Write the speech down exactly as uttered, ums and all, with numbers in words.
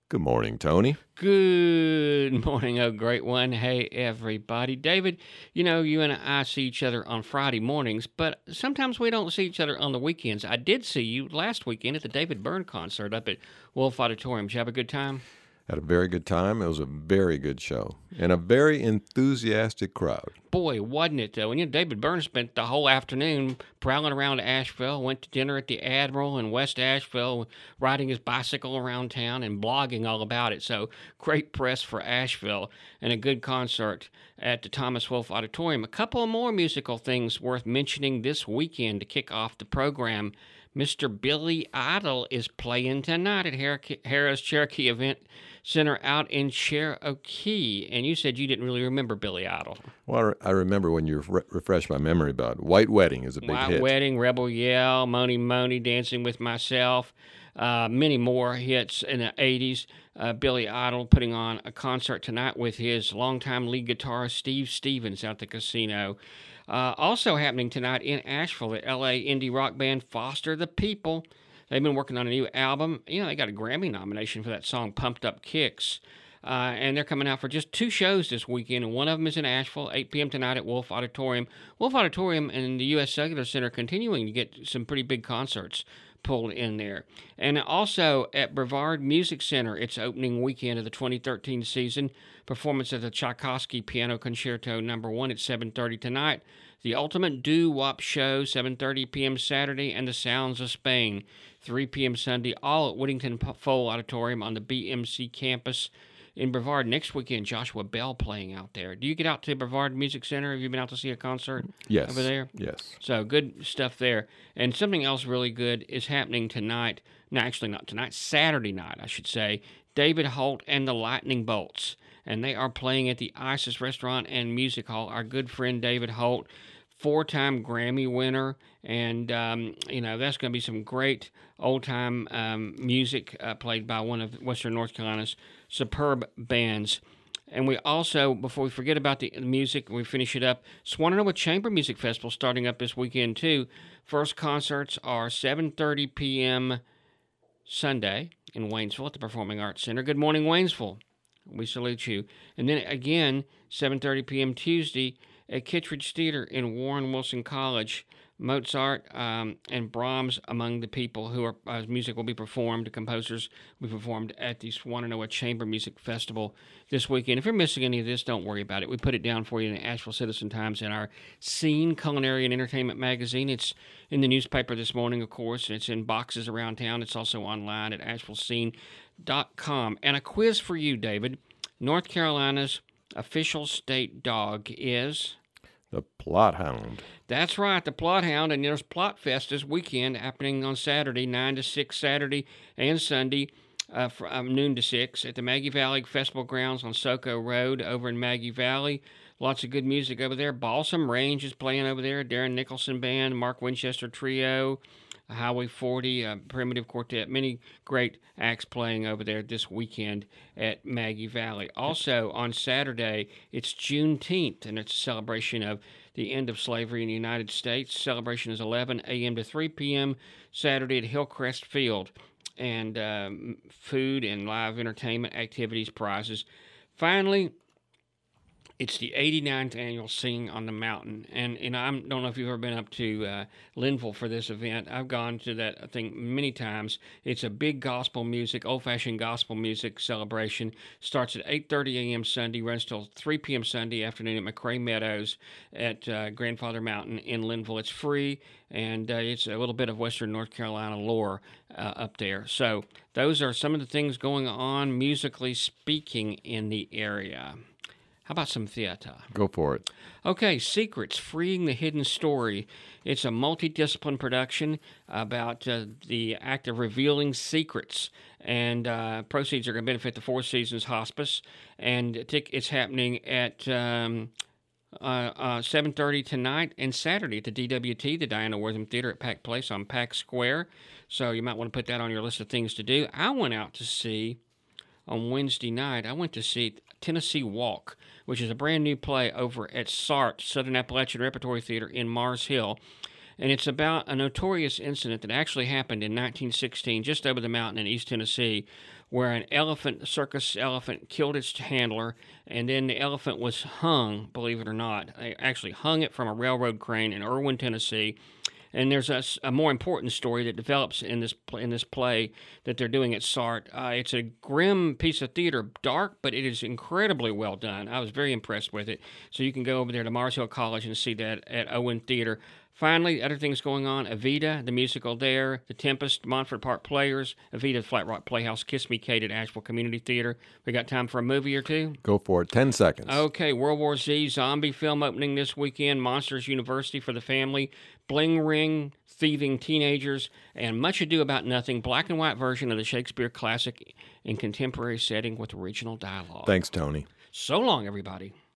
Good morning, Tony. Good morning, oh great one. Hey, everybody. David, you know, you and I see each other on Friday mornings, but sometimes we don't see each other on the weekends. I did see you last weekend at the David Byrne concert up at Wolf Auditorium. Did you have a good time? Had a very good time. It was a very good show and a very enthusiastic crowd. Boy, wasn't it, though? And you know, David Byrne spent the whole afternoon prowling around Asheville, went to dinner at the Admiral in West Asheville, riding his bicycle around town and blogging all about it. So great press for Asheville and a good concert at the Thomas Wolfe Auditorium. A couple of more musical things worth mentioning this weekend to kick off the program. Mister Billy Idol is playing tonight at Harrah's Cherokee Event Center out in Cherokee. And you said you didn't really remember Billy Idol. Well, I remember when you re- refreshed my memory about White Wedding is a big White hit. White Wedding, Rebel Yell, Mony Mony, Dancing with Myself, uh, many more hits in the eighties. Uh, Billy Idol putting on a concert tonight with his longtime lead guitarist Steve Stevens out at the casino. Uh, also happening tonight in Asheville, the L A indie rock band Foster the People. They've been working on a new album. You know, they got a Grammy nomination for that song, Pumped Up Kicks. Uh, and they're coming out for just two shows this weekend, and one of them is in Asheville, eight p.m. tonight at Wolf Auditorium. Wolf Auditorium and the U S Cellular Center continuing to get some pretty big concerts pulled in there. And also at Brevard Music Center, it's opening weekend of the twenty thirteen season. Performance of the Tchaikovsky Piano Concerto Number One at seven thirty tonight. The Ultimate Doo-Wop Show, seven thirty p.m. Saturday, and The Sounds of Spain, three p.m. Sunday, all at Whittington Foal Auditorium on the B M C campus in Brevard. Next weekend, Joshua Bell playing out there. Do you get out to Brevard Music Center? Have you been out to see a concert yes. over there? Yes. So good stuff there. And something else really good is happening tonight. No, actually not tonight. Saturday night, I should say. David Holt and the Lightning Bolts. And they are playing at the Isis Restaurant and Music Hall. Our good friend David Holt, four-time Grammy winner. And, um, you know, that's going to be some great old-time um, music uh, played by one of Western North Carolina's superb bands. And we also, before we forget about the music, we finish it up, Swannanoa Chamber Music Festival starting up this weekend, too. First concerts are seven thirty p.m. Sunday in Waynesville at the Performing Arts Center. Good morning, Waynesville. We salute you. And then again, seven thirty p.m. Tuesday at Kittredge Theater in Warren Wilson College. Mozart um, and Brahms among the people who are uh, music will be performed. The composers will be performed at the Swannanoa Chamber Music Festival this weekend. If you're missing any of this, don't worry about it. We put it down for you in the Asheville Citizen Times in our Scene Culinary and Entertainment magazine. It's in the newspaper this morning, of course. It's in boxes around town. It's also online at asheville scene dot com. And a quiz for you, David. North Carolina's official state dog is the Plot Hound. That's right, the Plot Hound, and there's Plot Fest this weekend happening on Saturday, nine to six Saturday and Sunday, uh, from um, noon to six at the Maggie Valley Festival Grounds on Soco Road over in Maggie Valley. Lots of good music over there. Balsam Range is playing over there, Darren Nicholson Band, Mark Winchester Trio, Highway forty, uh, Primitive Quartet, many great acts playing over there this weekend at Maggie Valley. Also, on Saturday, it's Juneteenth, and it's a celebration of the end of slavery in the United States. Celebration is eleven a.m. to three p.m. Saturday at Hillcrest Field. And um, food and live entertainment activities, prizes. Finally, it's the eighty-ninth annual Sing on the Mountain, and and I don't know if you've ever been up to uh, Linville for this event. I've gone to that, I think, many times. It's a big gospel music, old-fashioned gospel music celebration. Starts at eight thirty a.m. Sunday, runs till three p.m. Sunday afternoon at McRae Meadows at uh, Grandfather Mountain in Linville. It's free, and uh, it's a little bit of Western North Carolina lore uh, up there. So those are some of the things going on, musically speaking, in the area. How about some theater? Go for it. Okay, Secrets, Freeing the Hidden Story. It's a multidiscipline production about uh, the act of revealing secrets. And uh, proceeds are going to benefit the Four Seasons Hospice. And it's happening at um, uh, uh, seven thirty tonight and Saturday at the D W T, the Diana Wortham Theater at Pack Place on Pack Square. So you might want to put that on your list of things to do. I went out to see, on Wednesday night, I went to see Tennessee Walk, which is a brand new play over at S A R T, Southern Appalachian Repertory Theater in Mars Hill. And it's about a notorious incident that actually happened in nineteen sixteen, just over the mountain in East Tennessee, where an elephant, a circus elephant, killed its handler, and then the elephant was hung, believe it or not. They actually hung it from a railroad crane in Irwin, Tennessee. And there's a, a more important story that develops in this in this play that they're doing at SART. Uh, it's a grim piece of theater, dark, but it is incredibly well done. I was very impressed with it. So you can go over there to Mars Hill College and see that at Owen Theater. Finally, other things going on. Evita, the musical there. The Tempest, Montford Park Players. Evita, Flat Rock Playhouse. Kiss Me Kate at Asheville Community Theater. We got time for a movie or two? Go for it. Ten seconds. Okay, World War Z zombie film opening this weekend. Monsters University for the family. Bling Ring, thieving teenagers, and Much Ado About Nothing, black and white version of the Shakespeare classic in contemporary setting with original dialogue. Thanks, Tony. So long, everybody.